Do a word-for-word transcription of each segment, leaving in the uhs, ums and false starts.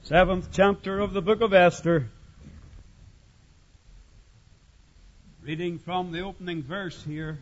Seventh chapter of the book of Esther. Reading from the opening verse here.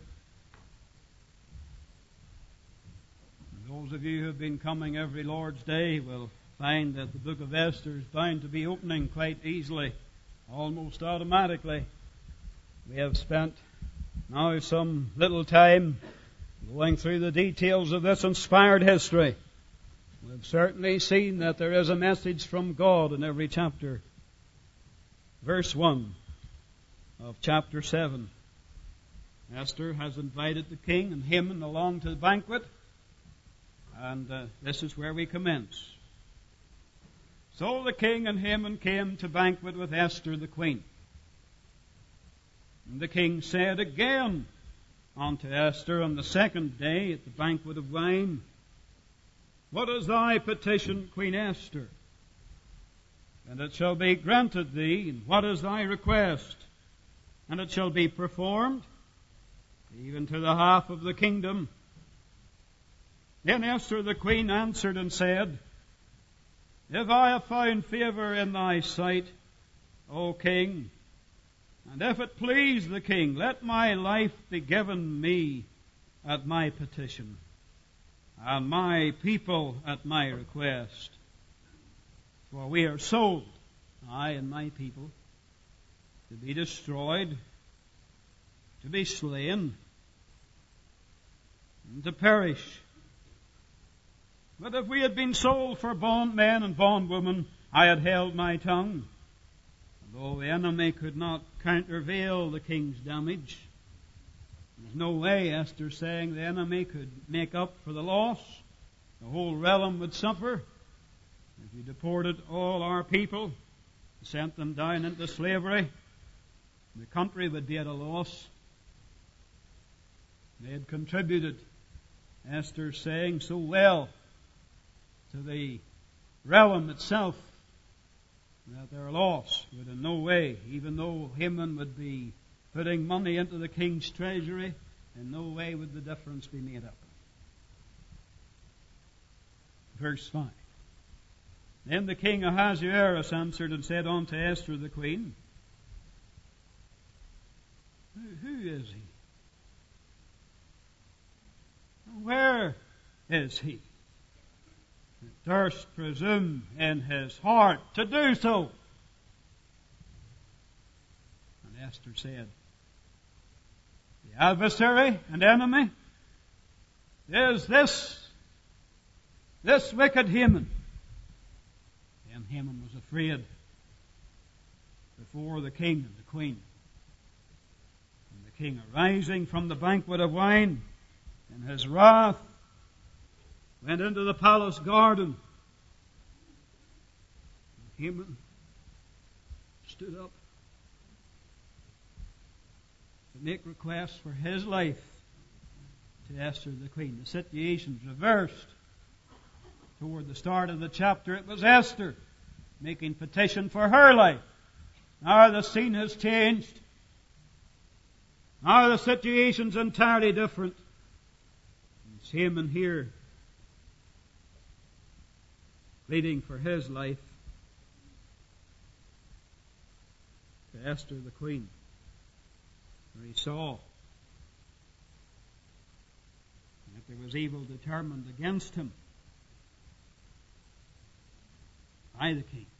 Those of you who have been coming every Lord's Day will find that the book of Esther is bound to be opening quite easily, almost automatically. We have spent now some little time going through the details of this inspired history. We've certainly seen that there is a message from God in every chapter. Verse one of chapter seven. Esther has invited the king and Haman along to the banquet, and uh, this is where we commence. So the king and Haman came to banquet with Esther the queen. And the king said again unto Esther on the second day at the banquet of wine, What is thy petition, Queen Esther? And it shall be granted thee. And what is thy request? And it shall be performed, even to the half of the kingdom. Then Esther the queen answered and said, If I have found favour in thy sight, O king, and if it please the king, let my life be given me at my petition, and my people at my request. For we are sold, I and my people, to be destroyed, to be slain, and to perish. But if we had been sold for bondmen and bondwomen, I had held my tongue. Though the enemy could not countervail the king's damage, there's no way, Esther saying, the enemy could make up for the loss. The whole realm would suffer. If we deported all our people, sent them down into slavery, the country would be at a loss. They had contributed, Esther saying, so well to the realm itself that their loss would in no way, even though Haman would be putting money into the king's treasury, in no way would the difference be made up. Verse five. Then the king Ahasuerus answered and said unto Esther the queen, Who, who is he? Where is he that durst presume in his heart to do so? And Esther said, The adversary and enemy is this, this wicked Haman. And Haman was afraid before the king and the queen. And the king, arising from the banquet of wine, in his wrath, went into the palace garden. And Haman stood up to make requests for his life to Esther the queen. The situation's reversed. Toward the start of the chapter, it was Esther making petition for her life. Now the scene has changed. Now the situation's entirely different. It's Haman here pleading for his life to Esther the queen, where he saw that there was evil determined against him by the king.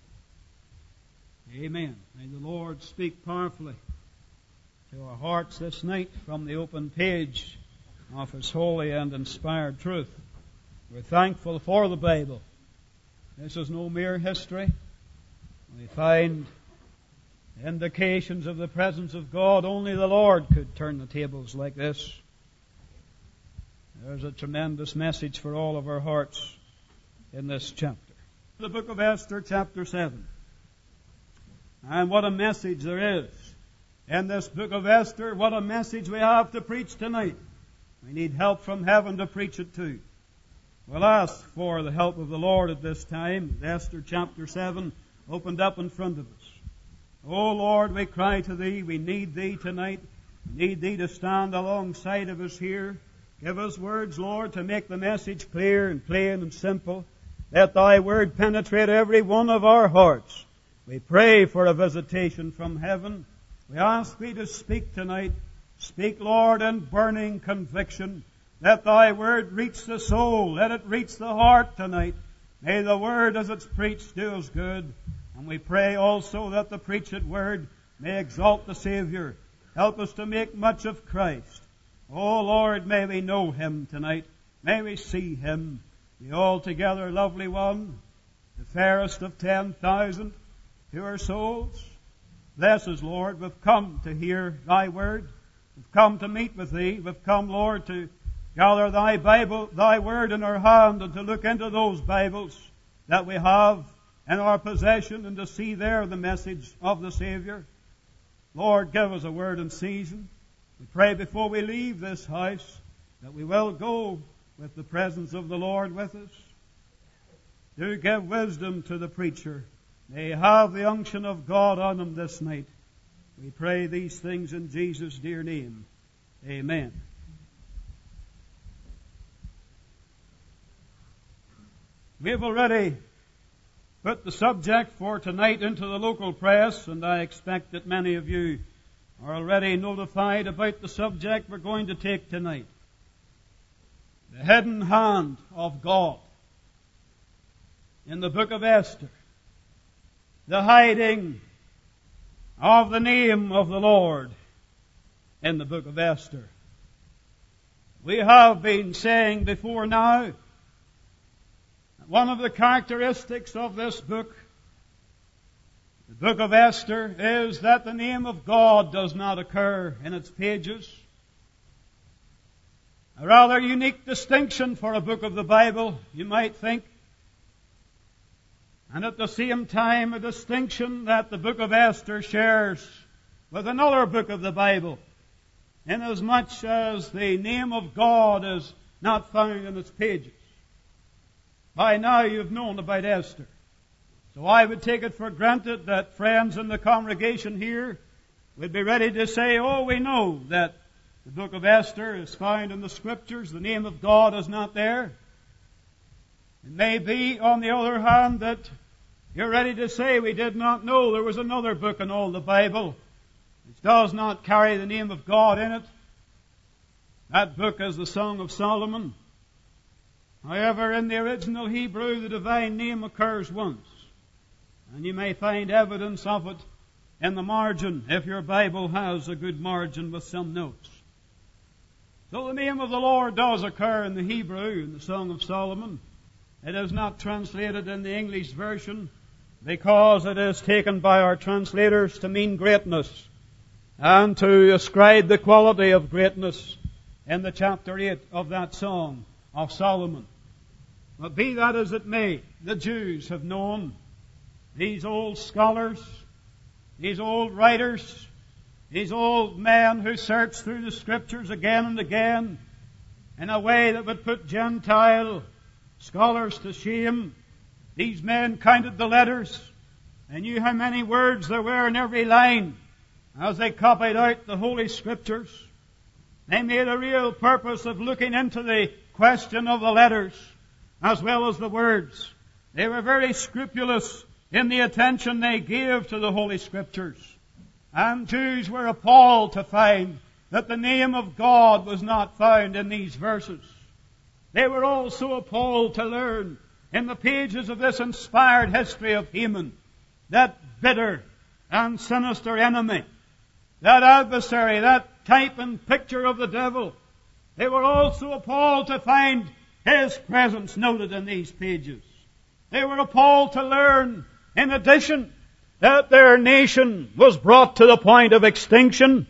Amen. May the Lord speak powerfully to our hearts this night from the open page of His holy and inspired truth. We're thankful for the Bible. This is no mere history. We find indications of the presence of God. Only the Lord could turn the tables like this. There's a tremendous message for all of our hearts in this chapter. The book of Esther, chapter seven. And what a message there is in this book of Esther. What a message we have to preach tonight. We need help from heaven to preach it too. We'll ask for the help of the Lord at this time. Esther chapter seven opened up in front of us. Oh Lord, we cry to Thee. We need Thee tonight. We need Thee to stand alongside of us here. Give us words, Lord, to make the message clear and plain and simple, Let Thy Word penetrate every one of our hearts. We pray for a visitation from heaven. We ask Thee to speak tonight. Speak, Lord, in burning conviction. Let Thy Word reach the soul. Let it reach the heart tonight. May the Word as it's preached do us good. And we pray also that the preached Word may exalt the Savior. Help us to make much of Christ. Oh, Lord, may we know Him tonight. May we see Him, the altogether lovely one, the fairest of ten thousand, to our souls. Bless us, Lord. We've come to hear Thy Word. We've come to meet with Thee. We've come, Lord, to gather Thy Bible, Thy Word in our hand, and to look into those Bibles that we have in our possession, and to see there the message of the Savior. Lord, give us a word in season. We pray before we leave this house that we will go with the presence of the Lord with us. Do give wisdom to the preacher. May he have the unction of God on him this night. We pray these things in Jesus' dear name. Amen. We have already put the subject for tonight into the local press, and I expect that many of you are already notified about the subject we're going to take tonight. The hidden hand of God in the book of Esther. The hiding of the name of the Lord in the book of Esther. We have been saying before now that one of the characteristics of this book, the book of Esther, is that the name of God does not occur in its pages. A rather unique distinction for a book of the Bible, you might think. And at the same time, a distinction that the book of Esther shares with another book of the Bible, inasmuch as the name of God is not found in its pages. By now you've known about Esther. So I would take it for granted that friends in the congregation here would be ready to say, oh, we know that the book of Esther is found in the Scriptures. The name of God is not there. It may be, on the other hand, that you're ready to say we did not know there was another book in all the Bible which does not carry the name of God in it. That book is the Song of Solomon. However, in the original Hebrew, the divine name occurs once. And you may find evidence of it in the margin, if your Bible has a good margin with some notes. So the name of the Lord does occur in the Hebrew, in the Song of Solomon. It is not translated in the English version because it is taken by our translators to mean greatness and to ascribe the quality of greatness in the chapter eight of that Song of Solomon. But be that as it may, the Jews have known, these old scholars, these old writers, these old men who search through the Scriptures again and again in a way that would put Gentile scholars to shame. These men counted the letters. They knew how many words there were in every line as they copied out the Holy Scriptures. They made a real purpose of looking into the question of the letters as well as the words. They were very scrupulous in the attention they gave to the Holy Scriptures. And Jews were appalled to find that the name of God was not found in these verses. They were also appalled to learn in the pages of this inspired history of Haman, that bitter and sinister enemy, that adversary, that type and picture of the devil. They were also appalled to find his presence noted in these pages. They were appalled to learn, in addition, that their nation was brought to the point of extinction,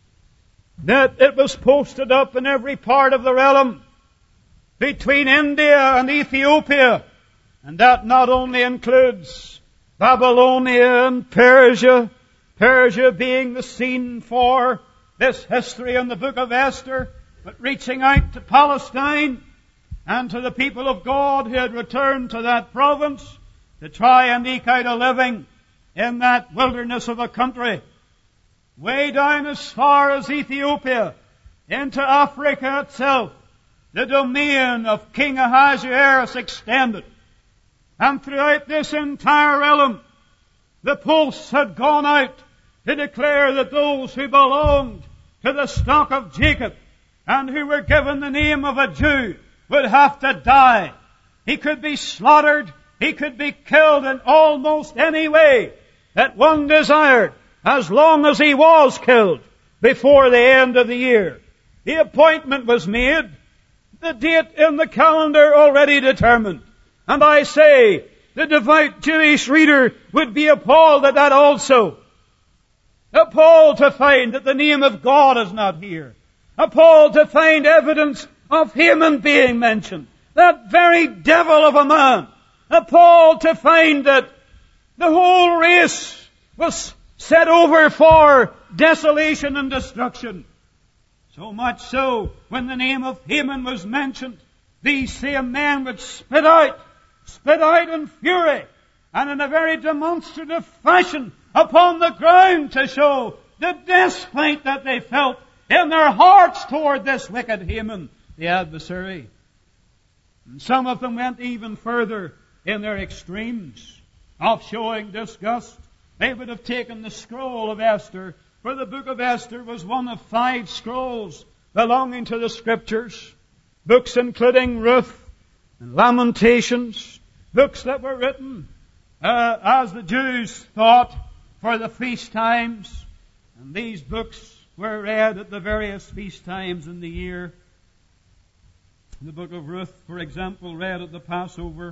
that it was posted up in every part of the realm between India and Ethiopia, and that not only includes Babylonia and Persia, Persia being the scene for this history in the book of Esther, but reaching out to Palestine and to the people of God who had returned to that province to try and eke out a living in that wilderness of a country, way down as far as Ethiopia, into Africa itself. The domain of King Ahasuerus extended. And throughout this entire realm, the posts had gone out to declare that those who belonged to the stock of Jacob and who were given the name of a Jew would have to die. He could be slaughtered. He could be killed in almost any way that one desired, as long as he was killed before the end of the year. The appointment was made, the date in the calendar already determined. And I say, the devout Jewish reader would be appalled at that also. Appalled to find that the name of God is not here. Appalled to find evidence of Haman being mentioned. That very devil of a man. Appalled to find that the whole race was set over for desolation and destruction. So much so, when the name of Haman was mentioned, these same men would spit out, spit out in fury, and in a very demonstrative fashion upon the ground to show the despite that they felt in their hearts toward this wicked Haman, the adversary. And some of them went even further in their extremes of showing disgust. They would have taken the scroll of Esther, for the book of Esther was one of five scrolls belonging to the Scriptures, books including Ruth and Lamentations, books that were written uh, as the Jews thought for the feast times, and these books were read at the various feast times in the year. The book of Ruth, for example, read at the Passover.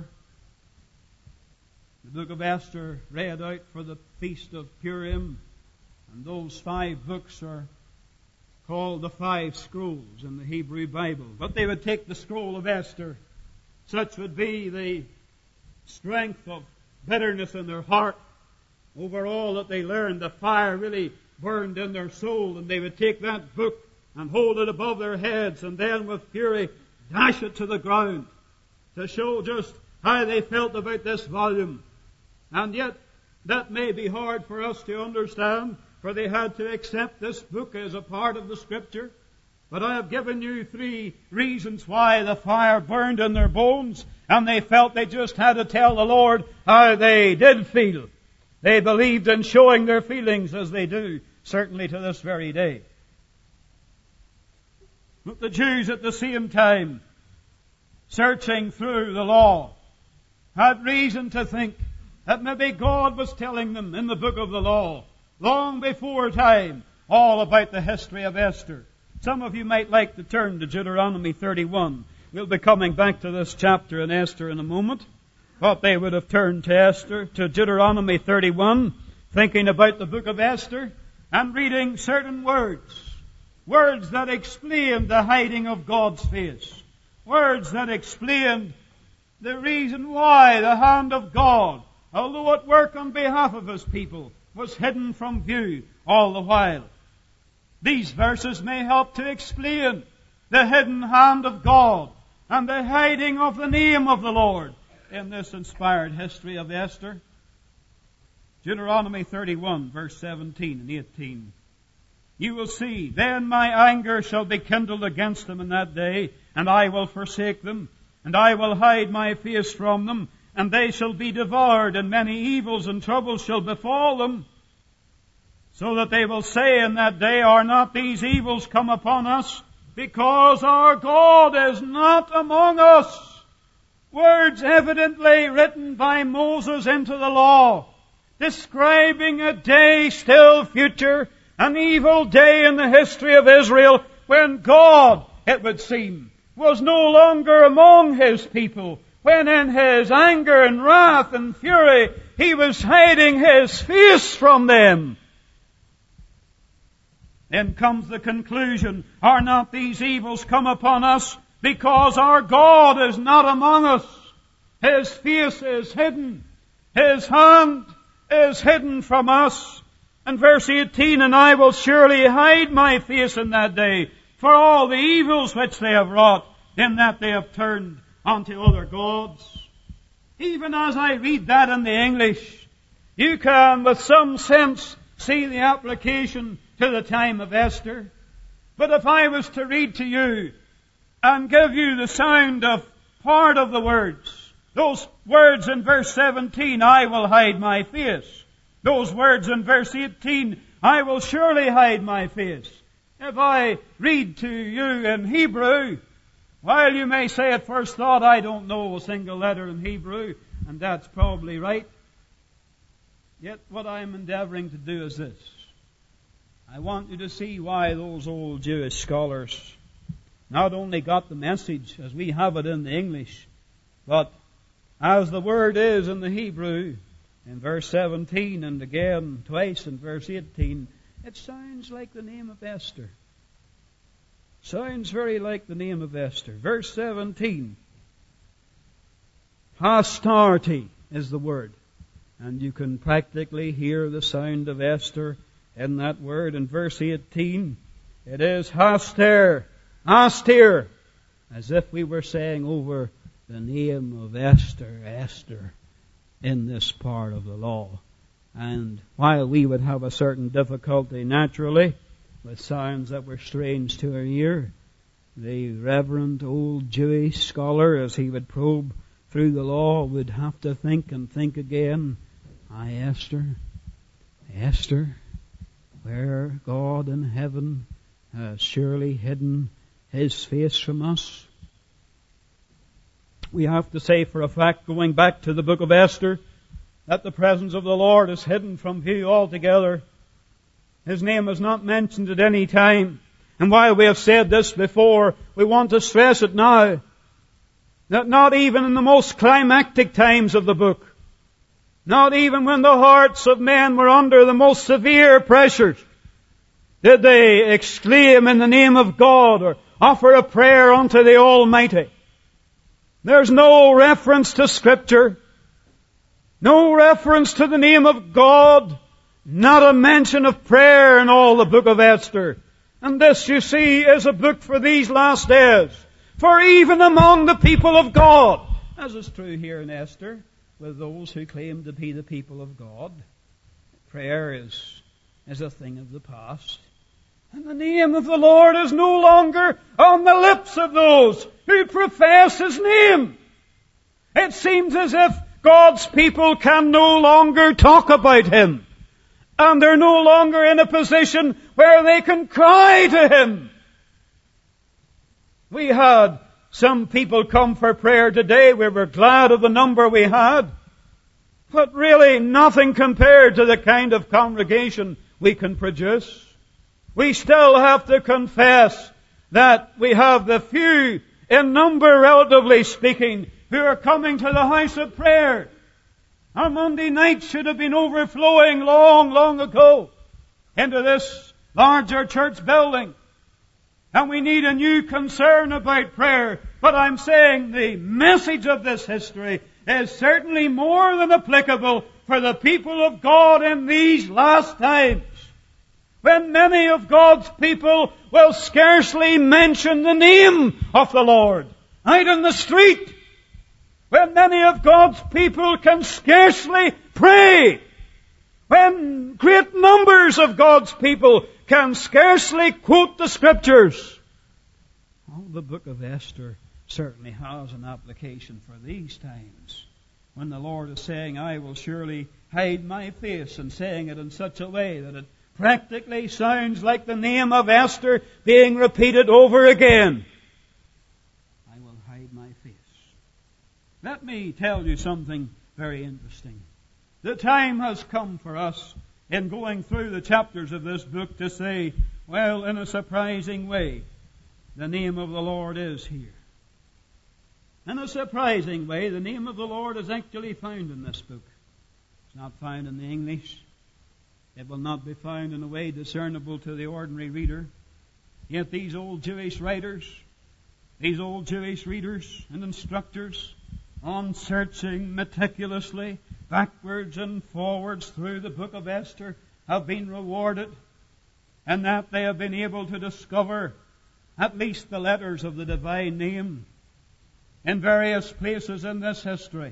The book of Esther read out for the Feast of Purim. And those five books are called the five scrolls in the Hebrew Bible. But they would take the scroll of Esther. Such would be the strength of bitterness in their heart over all that they learned. The fire really burned in their soul, and they would take that book and hold it above their heads, and then with fury dash it to the ground to show just how they felt about this volume. And yet, that may be hard for us to understand, for they had to accept this book as a part of the Scripture. But I have given you three reasons why the fire burned in their bones, and they felt they just had to tell the Lord how they did feel. They believed in showing their feelings as they do, certainly to this very day. But the Jews at the same time, searching through the law, had reason to think that maybe God was telling them in the book of the law, long before time, all about the history of Esther. Some of you might like to turn to Deuteronomy thirty-one. We'll be coming back to this chapter in Esther in a moment. But they would have turned to Esther, to Deuteronomy thirty-one, thinking about the book of Esther, and reading certain words. Words that explained the hiding of God's face. Words that explained the reason why the hand of God, although at work on behalf of His people, was hidden from view all the while. These verses may help to explain the hidden hand of God and the hiding of the name of the Lord in this inspired history of Esther. Deuteronomy thirty-one, verse seventeen and eighteen. You will see, then my anger shall be kindled against them in that day, and I will forsake them, and I will hide my face from them, and they shall be devoured, and many evils and troubles shall befall them, so that they will say in that day, are not these evils come upon us, because our God is not among us? Words evidently written by Moses into the law, describing a day still future, an evil day in the history of Israel, when God, it would seem, was no longer among His people, when in His anger and wrath and fury, He was hiding His face from them. Then comes the conclusion, are not these evils come upon us because our God is not among us? His face is hidden. His hand is hidden from us. And verse eighteen, and I will surely hide my face in that day for all the evils which they have wrought, in that they have turned unto other gods. Even as I read that in the English, you can with some sense see the application to the time of Esther. But if I was to read to you and give you the sound of part of the words Those words in verse seventeen, I will hide my face. Those words in verse eighteen, I will surely hide my face. If I read to you in Hebrew, while you may say at first thought, I don't know a single letter in Hebrew, and that's probably right, yet what I'm endeavoring to do is this. I want you to see why those old Jewish scholars not only got the message as we have it in the English, but as the word is in the Hebrew, in verse seventeen and again twice in verse eighteen, it sounds like the name of Esther. Sounds very like the name of Esther. Verse seventeen, Hastarte is the word. And you can practically hear the sound of Esther in that word. In verse eighteen, it is Haster, Astir, as if we were saying over the name of Esther, Esther, in this part of the law. And while we would have a certain difficulty naturally with sounds that were strange to our ear, the reverend old Jewish scholar, as he would probe through the law, would have to think and think again. I, Esther, Esther, where God in heaven has surely hidden His face from us. We have to say for a fact, going back to the book of Esther, that the presence of the Lord is hidden from view altogether. His name is not mentioned at any time. And while we have said this before, we want to stress it now, that not even in the most climactic times of the book, not even when the hearts of men were under the most severe pressures, did they exclaim in the name of God or offer a prayer unto the Almighty. There's no reference to Scripture, no reference to the name of God, not a mention of prayer in all the book of Esther. And this, you see, is a book for these last days. For even among the people of God, as is true here in Esther, with those who claim to be the people of God, prayer is, is a thing of the past. And the name of the Lord is no longer on the lips of those who profess His name. It seems as if God's people can no longer talk about Him. And they're no longer in a position where they can cry to Him. We had some people come for prayer today. We were glad of the number we had. But really nothing compared to the kind of congregation we can produce. We still have to confess that we have the few in number, relatively speaking, who are coming to the house of prayer. Our Monday night should have been overflowing long, long ago into this larger church building. And we need a new concern about prayer. But I'm saying the message of this history is certainly more than applicable for the people of God in these last times, when many of God's people will scarcely mention the name of the Lord out in the street, when many of God's people can scarcely pray, when great numbers of God's people can scarcely quote the Scriptures. Oh, the book of Esther certainly has an application for these times, when the Lord is saying, I will surely hide my face, and saying it in such a way that it practically sounds like the name of Esther being repeated over again. I will hide my face. Let me tell you something very interesting. The time has come for us in going through the chapters of this book to say, well, in a surprising way, the name of the Lord is here. In a surprising way, the name of the Lord is actually found in this book. It's not found in the English. It will not be found in a way discernible to the ordinary reader. Yet these old Jewish writers, these old Jewish readers and instructors, on searching meticulously backwards and forwards through the book of Esther, have been rewarded, and that they have been able to discover at least the letters of the divine name in various places in this history,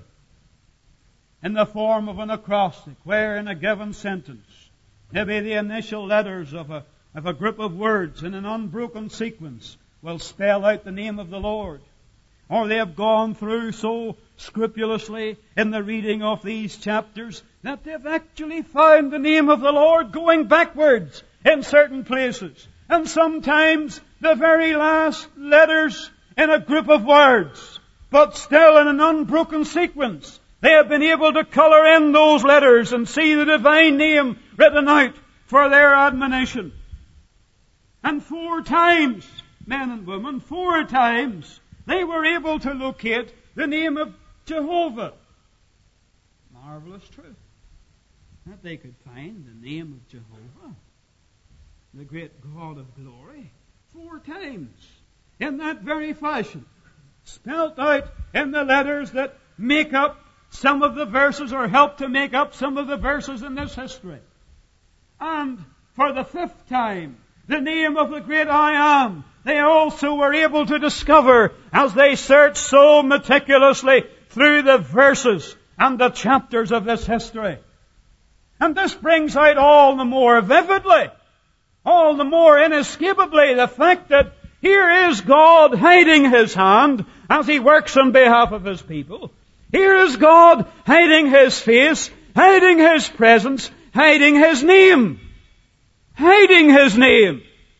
in the form of an acrostic, where in a given sentence, maybe the initial letters of a, of a group of words in an unbroken sequence will spell out the name of the Lord. or they have gone through so scrupulously in the reading of these chapters that they've actually found the name of the Lord going backwards in certain places. And sometimes the very last letters in a group of words, but still in an unbroken sequence. They have been able to colour in those letters and see the divine name written out for their admonition. And four times, men and women, four times, they were able to locate the name of Jehovah. Marvelous truth. That they could find the name of Jehovah, the great God of glory, four times in that very fashion, spelt out in the letters that make up some of the verses or help to make up some of the verses in this history. And for the fifth time, the name of the great I Am, they also were able to discover as they searched so meticulously through the verses and the chapters of this history. And this brings out all the more vividly, all the more inescapably, the fact that here is God hiding His hand as He works on behalf of His people. Here is God hiding His face, hiding His presence, hiding His name. Hiding His name.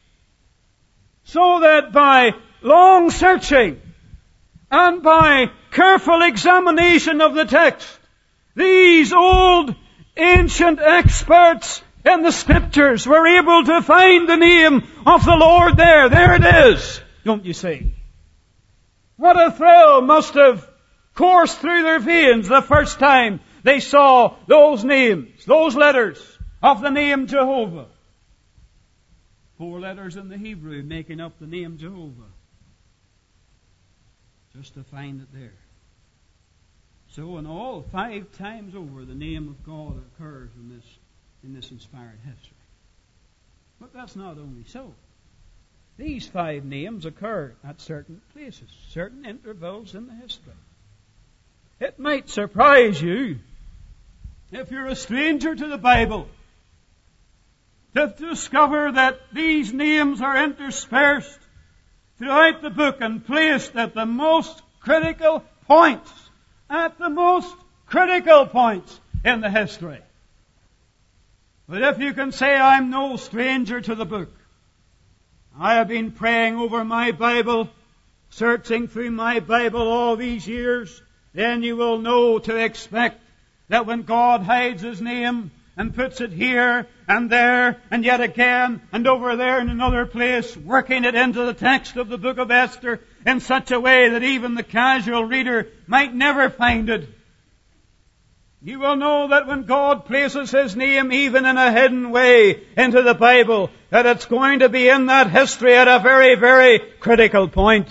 So that by long searching and by careful examination of the text, these old ancient experts in the Scriptures were able to find the name of the Lord there. There it is, don't you see? What a thrill must have coursed through their veins the first time they saw those names, those letters of the name Jehovah. Four letters in the Hebrew making up the name Jehovah. Just to find it there. So in all, five times over, the name of God occurs in this, in this inspired history. But that's not only so. These five names occur at certain places, certain intervals in the history. It might surprise you, if you're a stranger to the Bible, to discover that these names are interspersed throughout the book and placed at the most critical points, at the most critical points in the history. But if you can say, I'm no stranger to the book, I have been praying over my Bible, searching through my Bible all these years, then you will know to expect that when God hides His name and puts it here and there and yet again and over there in another place, working it into the text of the book of Esther in such a way that even the casual reader might never find it, you will know that when God places His name even in a hidden way into the Bible, that it's going to be in that history at a very, very critical point.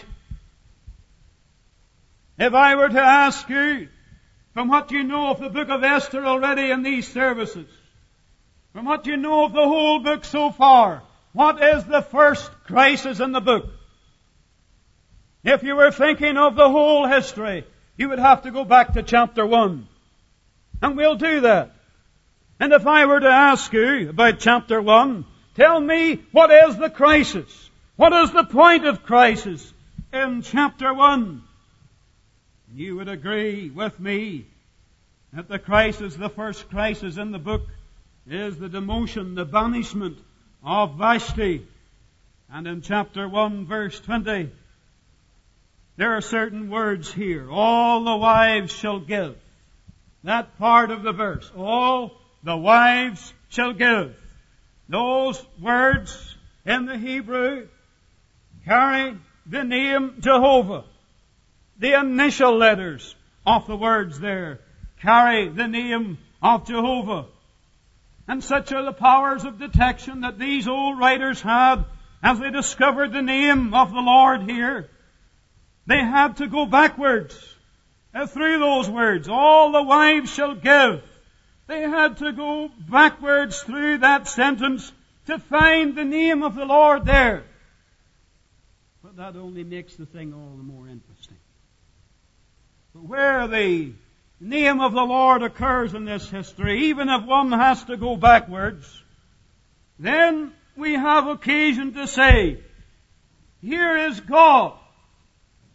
If I were to ask you, from what you know of the book of Esther already in these services, from what you know of the whole book so far, what is the first crisis in the book? If you were thinking of the whole history, you would have to go back to chapter one. And we'll do that. And if I were to ask you about chapter one, tell me, what is the crisis? What is the point of crisis in chapter one? You would agree with me that the crisis, the first crisis in the book, is the demotion, the banishment of Vashti. And in chapter one, verse twenty, there are certain words here. All the wives shall give. That part of the verse. All the wives shall give. Those words in the Hebrew carry the name Jehovah. The initial letters of the words there carry the name of Jehovah. And such are the powers of detection that these old writers had as they discovered the name of the Lord here. They had to go backwards uh, through those words. All the wives shall give. They had to go backwards through that sentence to find the name of the Lord there. But that only makes the thing all the more interesting. But where the name of the Lord occurs in this history, even if one has to go backwards, then we have occasion to say, here is God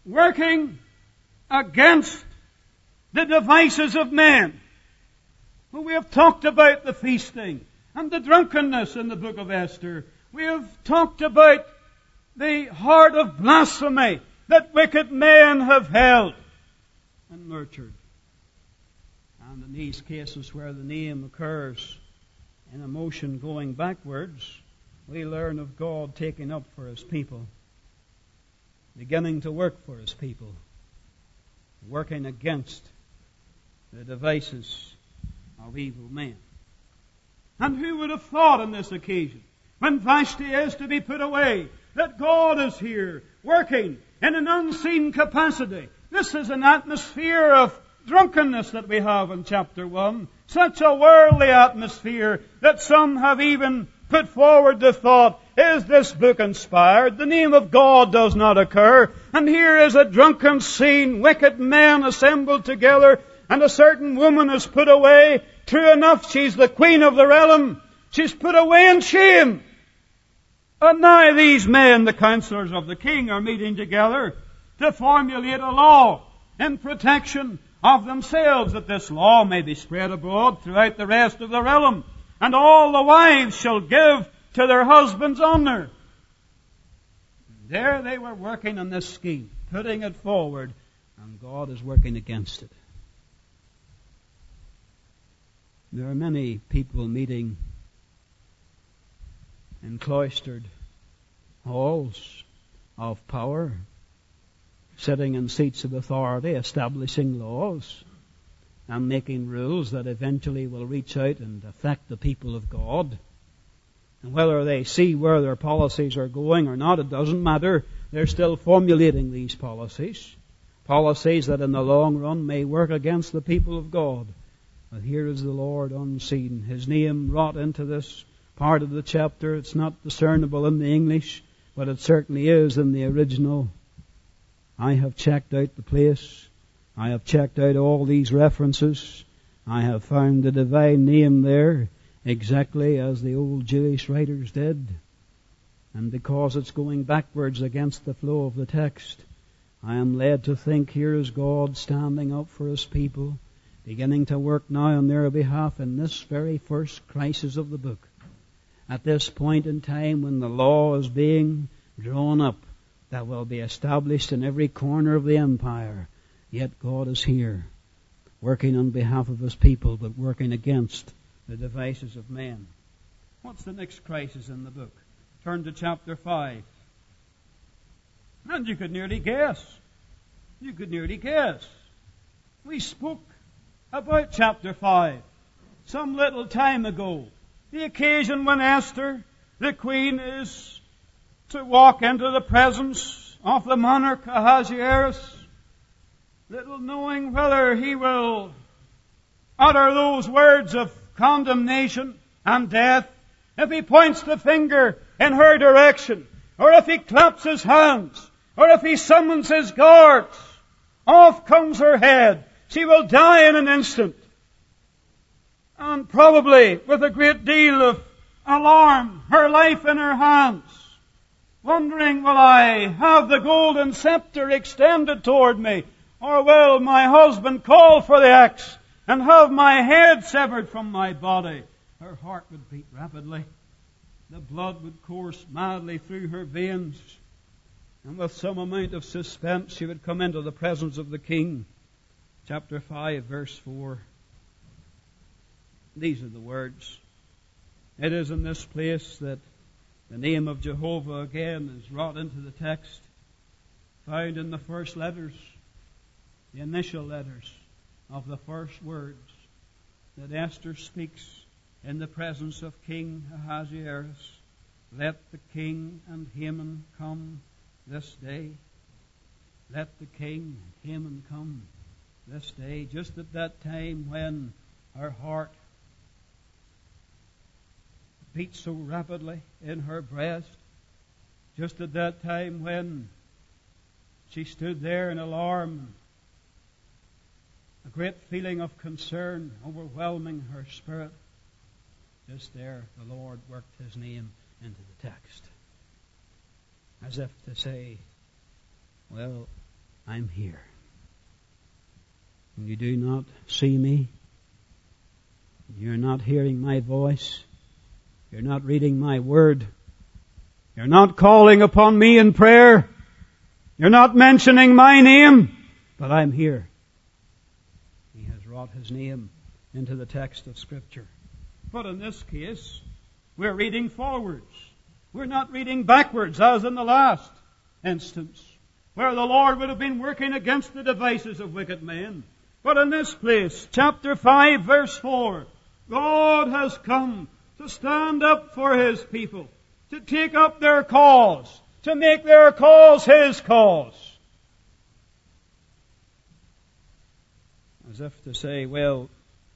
working against the devices of men. Well, we have talked about the feasting and the drunkenness in the book of Esther. We have talked about the heart of blasphemy that wicked men have held and nurtured. And in these cases where the name occurs in a motion going backwards, we learn of God taking up for His people, beginning to work for His people, working against the devices of evil men. And who would have thought on this occasion, when Vashti is to be put away, that God is here working in an unseen capacity? This is an atmosphere of drunkenness that we have in chapter one. Such a worldly atmosphere that some have even put forward the thought, is this book inspired? The name of God does not occur. And here is a drunken scene, wicked men assembled together, and a certain woman is put away. True enough, she's the queen of the realm. She's put away in shame. And now these men, the counselors of the king, are meeting together to formulate a law in protection of themselves, that this law may be spread abroad throughout the rest of the realm, and all the wives shall give to their husbands honor. There they were working on this scheme, putting it forward, and God is working against it. There are many people meeting in cloistered halls of power, sitting in seats of authority, establishing laws and making rules that eventually will reach out and affect the people of God. And whether they see where their policies are going or not, it doesn't matter. They're still formulating these policies. Policies that in the long run may work against the people of God. But here is the Lord unseen. His name wrought into this part of the chapter. It's not discernible in the English, but it certainly is in the original. I have checked out the place. I have checked out all these references. I have found the divine name there exactly as the old Jewish writers did. And because it's going backwards against the flow of the text, I am led to think here is God standing up for His people, beginning to work now on their behalf in this very first crisis of the book. At this point in time when the law is being drawn up, that will be established in every corner of the empire. Yet God is here, working on behalf of His people, but working against the devices of men. What's the next crisis in the book? Turn to chapter five. And you could nearly guess. You could nearly guess. We spoke about chapter five some little time ago. The occasion when Esther, the queen, is to walk into the presence of the monarch Ahasuerus, little knowing whether he will utter those words of condemnation and death, if he points the finger in her direction, or if he claps his hands, or if he summons his guards. Off comes her head. She will die in an instant. And probably with a great deal of alarm, her life in her hands, wondering, will I have the golden scepter extended toward me, or will my husband call for the axe and have my head severed from my body? Her heart would beat rapidly. The blood would course madly through her veins. And with some amount of suspense, she would come into the presence of the king. Chapter five, verse four. These are the words. It is in this place that the name of Jehovah again is wrought into the text, found in the first letters, the initial letters of the first words that Esther speaks in the presence of King Ahasuerus. Let the king and Haman come this day. Let the king and Haman come this day. Just at that time when her heart beat so rapidly in her breast, just at that time when she stood there in alarm, a great feeling of concern overwhelming her spirit, just there the Lord worked His name into the text, as if to say, well, I'm here. And you do not see me. You're not hearing my voice. You're not reading my word. You're not calling upon me in prayer. You're not mentioning my name. But I'm here. He has wrought His name into the text of Scripture. But in this case, we're reading forwards. We're not reading backwards as in the last instance, where the Lord would have been working against the devices of wicked men. But in this place, chapter five, verse four, God has come to stand up for His people, to take up their cause, to make their cause His cause. As if to say, well,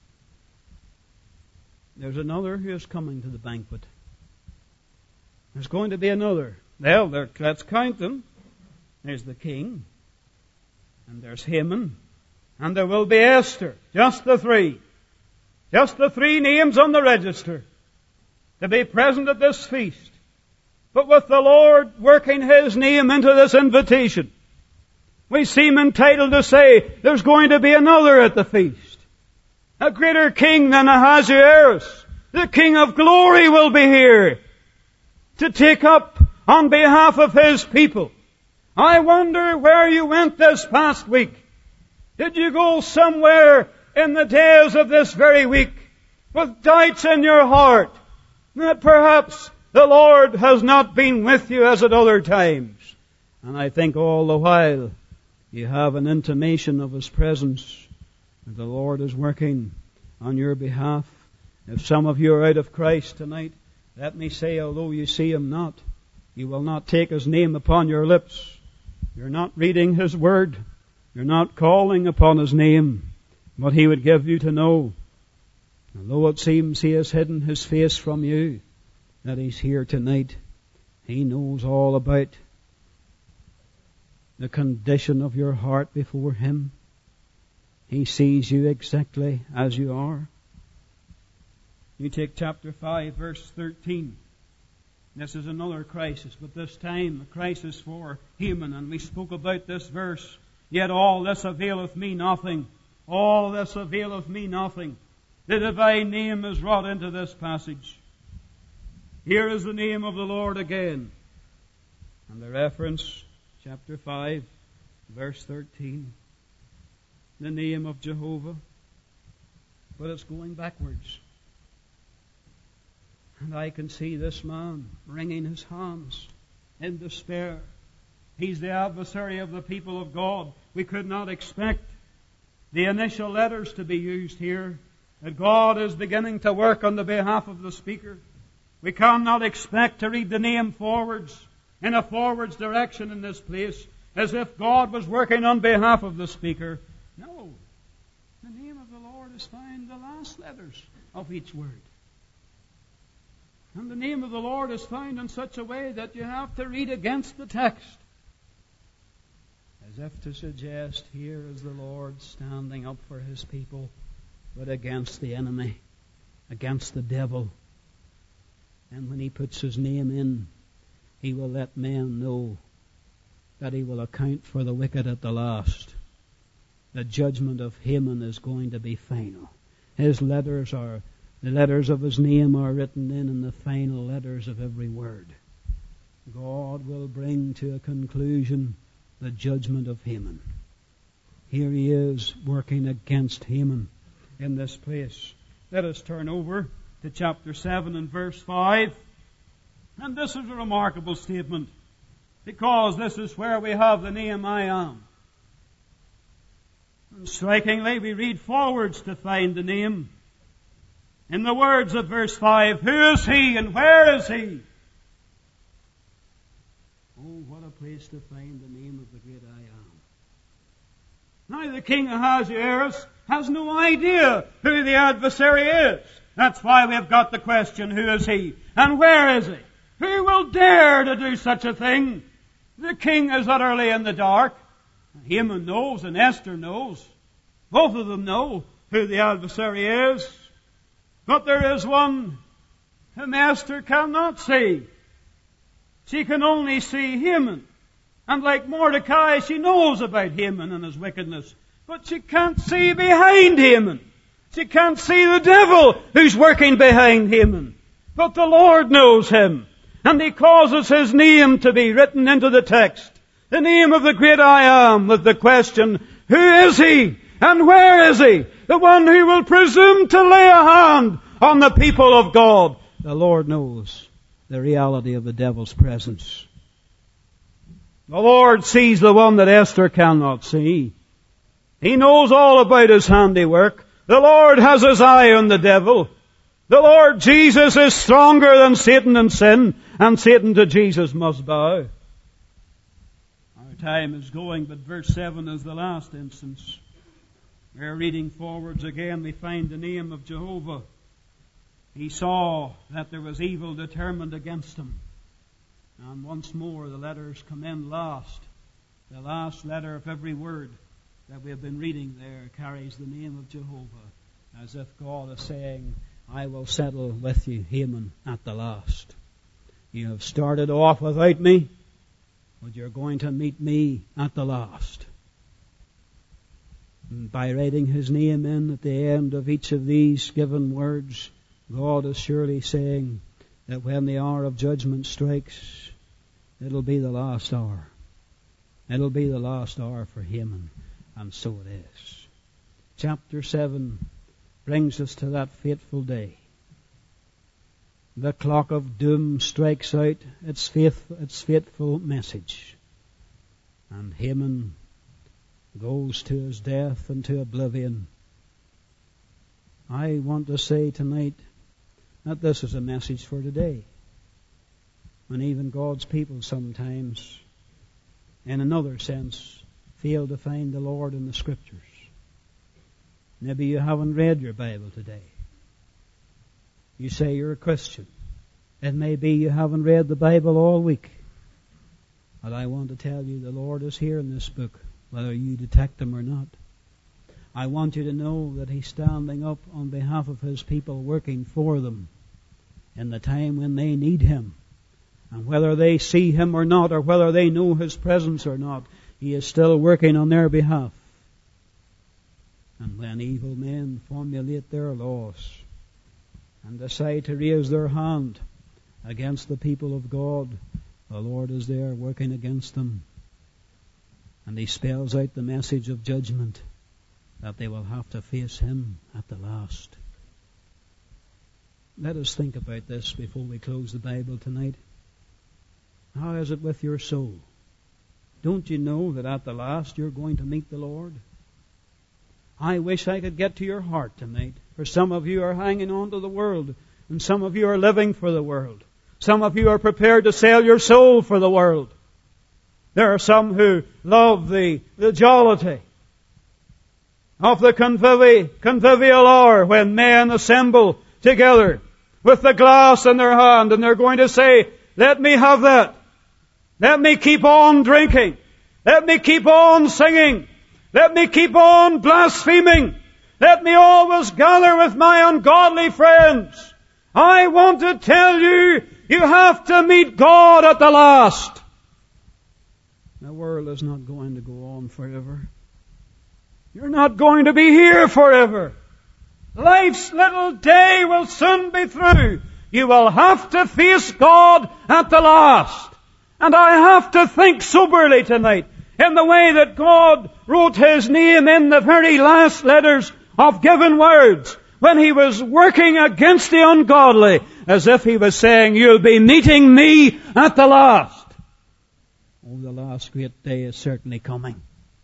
there's another who is coming to the banquet. There's going to be another. Well, there, let's count them. There's the king, and there's Haman, and there will be Esther. Just the three. Just the three names on the register to be present at this feast. But with the Lord working His name into this invitation, we seem entitled to say there's going to be another at the feast. A greater king than Ahasuerus. The King of glory will be here to take up on behalf of His people. I wonder where you went this past week. Did you go somewhere in the days of this very week with doubts in your heart that perhaps the Lord has not been with you as at other times? And I think all the while you have an intimation of His presence, and the Lord is working on your behalf. If some of you are out of Christ tonight, let me say, although you see Him not, you will not take His name upon your lips. You're not reading His word. You're not calling upon His name. What He would give you to know, although it seems He has hidden His face from you, that He's here tonight. He knows all about the condition of your heart before Him. He sees you exactly as you are. You take chapter five, verse thirteen. This is another crisis, but this time a crisis for Haman, and we spoke about this verse. Yet all this availeth me nothing. All this availeth me nothing. The divine name is wrought into this passage. Here is the name of the Lord again. And the reference, chapter five, verse thirteen. The name of Jehovah. But it's going backwards. And I can see this man wringing his hands in despair. He's the adversary of the people of God. We could not expect the initial letters to be used here, that God is beginning to work on the behalf of the speaker. We cannot expect to read the name forwards, in a forwards direction in this place, as if God was working on behalf of the speaker. No. The name of the Lord is found in the last letters of each word. And the name of the Lord is found in such a way that you have to read against the text, as if to suggest here is the Lord standing up for His people, but against the enemy, against the devil. And when He puts His name in, He will let men know that He will account for the wicked at the last. The judgment of Haman is going to be final. His letters are, the letters of His name are written in, in the final letters of every word. God will bring to a conclusion the judgment of Haman. Here He is working against Haman in this place. Let us turn over to chapter seven and verse five. And this is a remarkable statement, because this is where we have the name I am. And strikingly, we read forwards to find the name. In the words of verse five, who is He and where is He? Oh, what a place to find the name of the great I am. Now the king Ahasuerus has no idea who the adversary is. That's why we've got the question, who is He and where is He? Who will dare to do such a thing? The king is utterly in the dark. Haman knows and Esther knows. Both of them know who the adversary is. But there is one whom Esther cannot see. She can only see Haman. And like Mordecai, she knows about Haman and his wickedness. But she can't see behind Haman. She can't see the devil who's working behind Haman. But the Lord knows him. And He causes his name to be written into the text. The name of the great I Am, with the question, who is He? And where is He? The one who will presume to lay a hand on the people of God. The Lord knows the reality of the devil's presence. The Lord sees the one that Esther cannot see. He knows all about his handiwork. The Lord has his eye on the devil. The Lord Jesus is stronger than Satan and sin, and Satan to Jesus must bow. Our time is going, but verse seven is the last instance. We're reading forwards again. We find the name of Jehovah. He saw that there was evil determined against him. And once more the letters come in last. The last letter of every word that we have been reading there carries the name of Jehovah, as if God is saying, I will settle with you, Haman, at the last. You have started off without me, but you're going to meet me at the last. And by writing His name in at the end of each of these given words, God is surely saying that when the hour of judgment strikes, it'll be the last hour. It'll be the last hour for Haman. And so it is. Chapter seven brings us to that fateful day. The clock of doom strikes out its faithful, its fateful message. And Haman goes to his death and to oblivion. I want to say tonight that this is a message for today. When even God's people sometimes, in another sense, fail to find the Lord in the Scriptures. Maybe you haven't read your Bible today. You say you're a Christian. It may be you haven't read the Bible all week. But I want to tell you the Lord is here in this book, whether you detect Him or not. I want you to know that He's standing up on behalf of His people, working for them in the time when they need Him. And whether they see Him or not, or whether they know His presence or not, He is still working on their behalf. And when evil men formulate their laws and decide to raise their hand against the people of God, the Lord is there working against them. And He spells out the message of judgment, that they will have to face Him at the last. Let us think about this before we close the Bible tonight. How is it with your soul? Don't you know that at the last you're going to meet the Lord? I wish I could get to your heart tonight. For some of you are hanging on to the world, and some of you are living for the world. Some of you are prepared to sell your soul for the world. There are some who love the, the jollity of the convivi- convivial hour when men assemble together with the glass in their hand, and they're going to say, let me have that. Let me keep on drinking. Let me keep on singing. Let me keep on blaspheming. Let me always gather with my ungodly friends. I want to tell you, you have to meet God at the last. The world is not going to go on forever. You're not going to be here forever. Life's little day will soon be through. You will have to face God at the last. And I have to think soberly tonight in the way that God wrote His name in the very last letters of given words when He was working against the ungodly, as if He was saying, you'll be meeting me at the last. Oh, the last great day is certainly coming,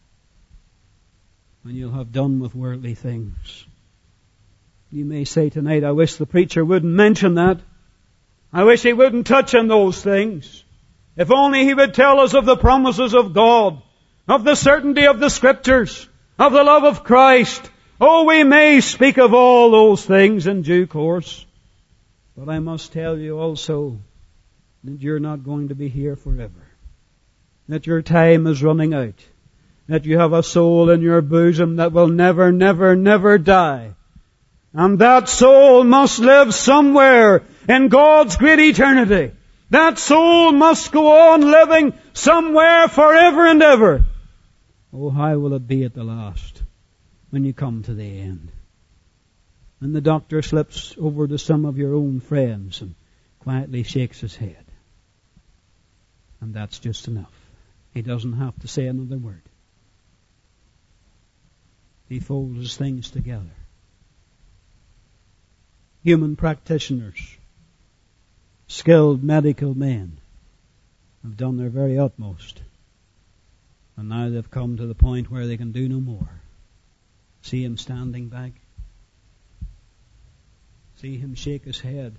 when you'll have done with worldly things. You may say tonight, I wish the preacher wouldn't mention that. I wish he wouldn't touch on those things. If only he would tell us of the promises of God, of the certainty of the Scriptures, of the love of Christ. Oh, we may speak of all those things in due course. But I must tell you also that you're not going to be here forever. That your time is running out. That you have a soul in your bosom that will never, never, never die. And that soul must live somewhere in God's great eternity. That soul must go on living somewhere forever and ever. Oh, how will it be at the last when you come to the end? And the doctor slips over to some of your own friends and quietly shakes his head. And that's just enough. He doesn't have to say another word. He folds his things together. Human practitioners, skilled medical men have done their very utmost. And now they've come to the point where they can do no more. See him standing back. See him shake his head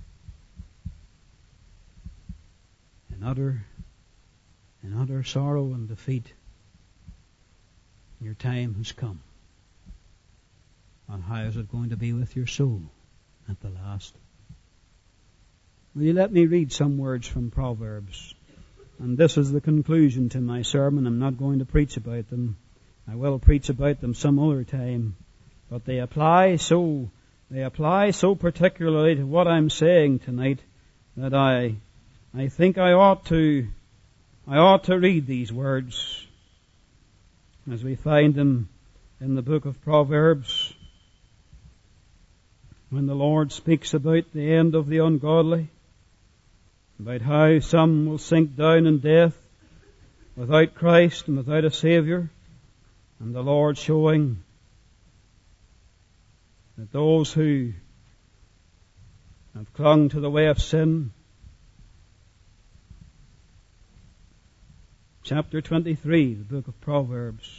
in utter, in utter sorrow and defeat. Your time has come. And how is it going to be with your soul at the last? Will you let me read some words from Proverbs? And this is the conclusion to my sermon. I'm not going to preach about them. I will preach about them some other time. But they apply so They apply so particularly to what I'm saying tonight that I, I think I ought to, I ought to read these words as we find them in the book of Proverbs. When the Lord speaks about the end of the ungodly, about how some will sink down in death without Christ and without a Savior, and the Lord showing that those who have clung to the way of sin, chapter twenty-three, the book of Proverbs.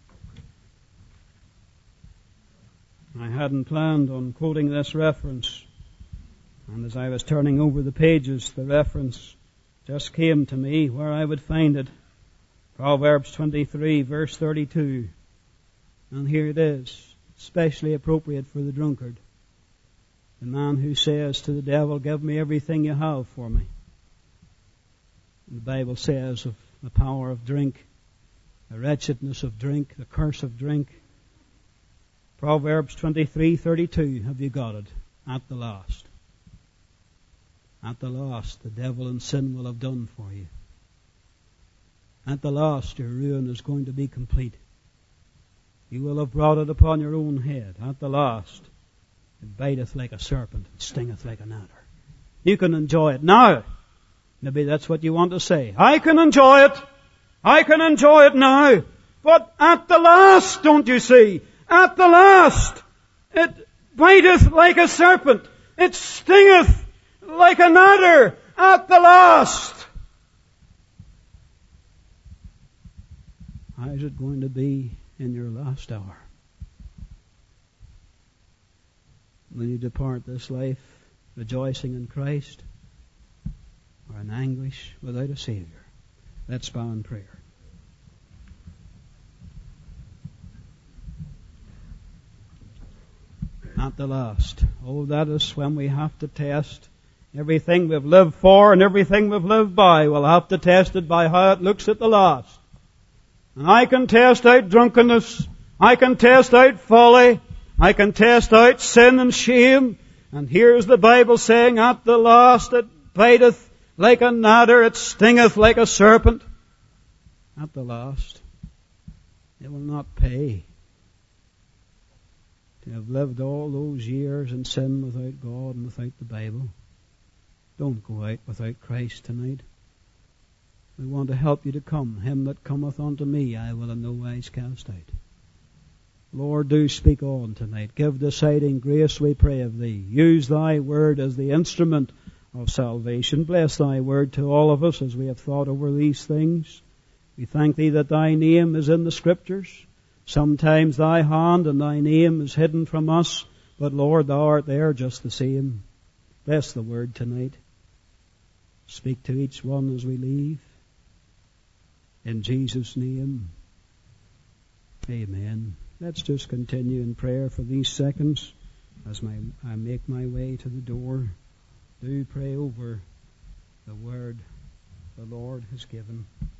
I hadn't planned on quoting this reference, and as I was turning over the pages, the reference just came to me where I would find it. Proverbs twenty-three, verse thirty-two. And here it is. Especially appropriate for the drunkard. The man who says to the devil, give me everything you have for me. And the Bible says of the power of drink, the wretchedness of drink, the curse of drink. Proverbs twenty-three thirty-two, have you got it? At the last. At the last, the devil and sin will have done for you. At the last, your ruin is going to be complete. You will have brought it upon your own head. At the last, it biteth like a serpent and stingeth like an adder. You can enjoy it now. Maybe that's what you want to say. I can enjoy it. I can enjoy it now. But at the last, don't you see? At the last, it biteth like a serpent. It stingeth like an adder. At the last. How is it going to be in your last hour? Will you depart this life rejoicing in Christ, or in anguish without a Savior? Let's bow in prayer. At the last. Oh, that is when we have to test everything we've lived for and everything we've lived by. We'll have to test it by how it looks at the last. And I can test out drunkenness. I can test out folly. I can test out sin and shame. And here's the Bible saying, at the last it biteth like an adder, it stingeth like a serpent. At the last, it will not pay to have lived all those years in sin without God and without the Bible. Don't go out without Christ tonight. We want to help you to come. Him that cometh unto me, I will in no wise cast out. Lord, do speak on tonight. Give deciding grace, we pray of thee. Use thy word as the instrument of salvation. Bless thy word to all of us as we have thought over these things. We thank thee that thy name is in the Scriptures. Sometimes thy hand and thy name is hidden from us, but Lord, thou art there just the same. Bless the word tonight. Speak to each one as we leave. In Jesus' name, amen. Let's just continue in prayer for these seconds as my, I make my way to the door. Do pray over the word the Lord has given.